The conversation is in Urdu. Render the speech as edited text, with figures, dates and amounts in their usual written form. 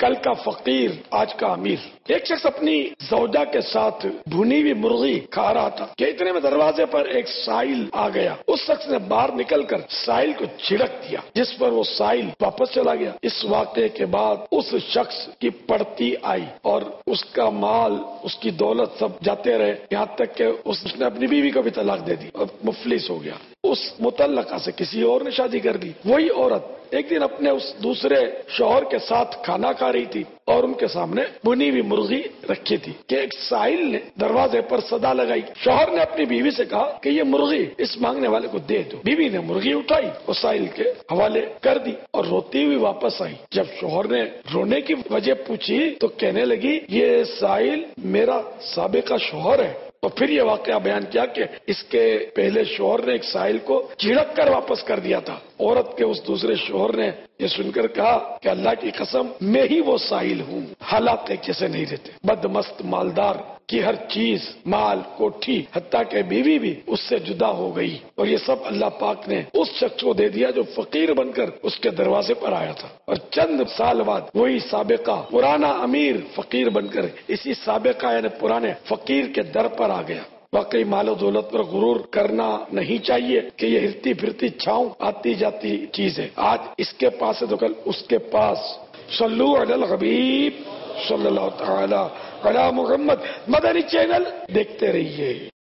کل کا فقیر آج کا امیر۔ ایک شخص اپنی زوجہ کے ساتھ بھنی ہوئی مرغی کھا رہا تھا کہ اتنے میں دروازے پر ایک سائل آ گیا۔ اس شخص نے باہر نکل کر سائل کو چھڑک دیا، جس پر وہ سائل واپس چلا گیا۔ اس واقعے کے بعد اس شخص کی پڑتی آئی اور اس کا مال، اس کی دولت سب جاتے رہے، یہاں تک کہ اس نے اپنی بیوی کو بھی طلاق دے دی اور مفلس ہو گیا۔ اس متعلقہ سے کسی اور نے شادی کر دی۔ وہی عورت ایک دن اپنے اس دوسرے شوہر کے ساتھ کھانا کھا رہی تھی اور ان کے سامنے بھنی ہوئی مرغی رکھی تھی کہ ایک سائل نے دروازے پر صدا لگائی۔ شوہر نے اپنی بیوی سے کہا کہ یہ مرغی اس مانگنے والے کو دے دو۔ بیوی نے مرغی اٹھائی اور سائل کے حوالے کر دی اور روتی ہوئی واپس آئی۔ جب شوہر نے رونے کی وجہ پوچھی تو کہنے لگی یہ سائل میرا سابقہ شوہر ہے۔ تو پھر یہ واقعہ بیان کیا کہ اس کے پہلے شوہر نے ایک سائل کو جھڑک کر واپس کر دیا تھا۔ عورت کے اس دوسرے شوہر نے یہ سن کر کہا کہ اللہ کی قسم میں ہی وہ سائل ہوں۔ حالات ایک جیسے نہیں رہتے۔ بدمست مالدار کی ہر چیز، مال، کوٹھی، حتیٰ کہ بیوی بھی اس سے جدا ہو گئی، اور یہ سب اللہ پاک نے اس شخص کو دے دیا جو فقیر بن کر اس کے دروازے پر آیا تھا۔ اور چند سال بعد وہی سابقہ پرانا امیر فقیر بن کر اسی سابقہ یعنی پرانے فقیر کے در پر آ گیا۔ واقعی مال و دولت پر غرور کرنا نہیں چاہیے کہ یہ ہلتی پھرتی چھاؤں آتی جاتی چیز ہے، آج اس کے پاس ہے تو کل اس کے پاس۔ صلو علی الحبیب صلی اللہ تعالی علی محمد۔ مدنی چینل دیکھتے رہیے۔